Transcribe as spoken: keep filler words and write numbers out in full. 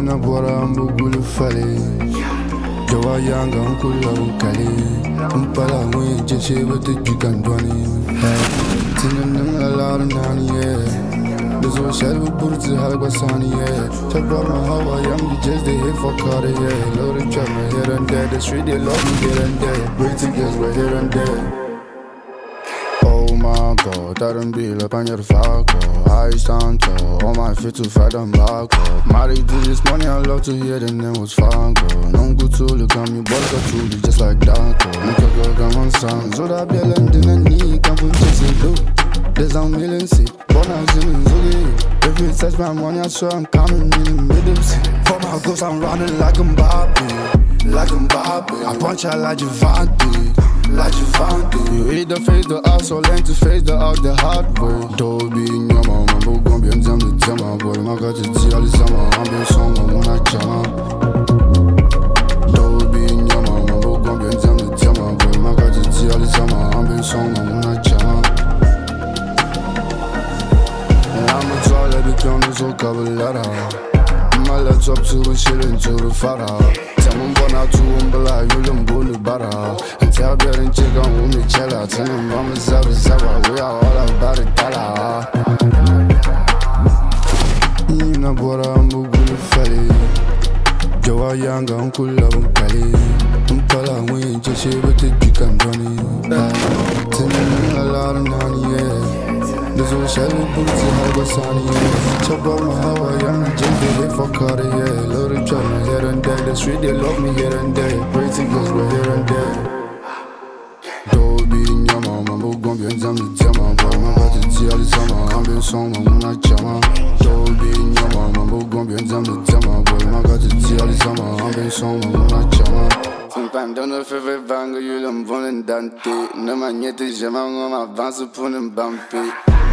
Nina bora mbugulu fale Jawa yanga nkula unkale Mpala wen jeshe bete jikandwani Tina nanga lara nani yeah Dezo shelbu burzi halba sani yeah Chabba ma hawa yam di just they hit for Carter yeah Loaded trap my here and there The street they love me here and there Great tickets we're here and there Oh my god, I don't be like on your falco. I stand tall, on my feet to fight them back up. Married to this money, I love to hear the name was Fango. No good to look at me, but I truly just like Danko. Nigga go come on sound, so that be a land in a knee, can't put this in blue. There's a million seat, but I'm zoomin' zoogie. If you touch my money, I swear I'm coming in the middle seat. For my ghost, I'm running like I'm Mbappe, like I'm Mbappe. I punch out like Javante. Like you found it. You either face the out, so learn to face the out the hard way. Toby, your mama, but gon' be in them to tell my boy. My God, to see all the summer, I'm being song, I'm gonna jam. Toby, your mama, but gon' be in them to tell my boy. My God, to see all the summer, I'm being song, I'm gonna jam. And I'm a try, let it come, so cover letter. My laptop to the shit into the fire. Tell them born out to them, but like you them go to butter. And tell better than chick on with me, chill out. Tell them mama, zaba, zaba, we are all about a dollar. Nina bora mbugulu fale Jawa yanga nkula unkale Mpala wen jeshe bete jikandwani Tina nanga lara nani yeah Dezo shelbu burzi halba sani yeah Chabba ma hawa yam just they hit for Carter yeah Loaded trap my here and there The street they love me here and there Great tickets we're here and there Toby your mama but gon' be in them to tell my boy My God to see all the summer I'm being song I'm gonna jam. Toby your mama but gon' be in them to tell my boy My God to see all the summer I'm being song I'm gonna jam. Sometimes don't know if every banger you l'en volen dante Ne magnete jamais on m'avance pour ne bamper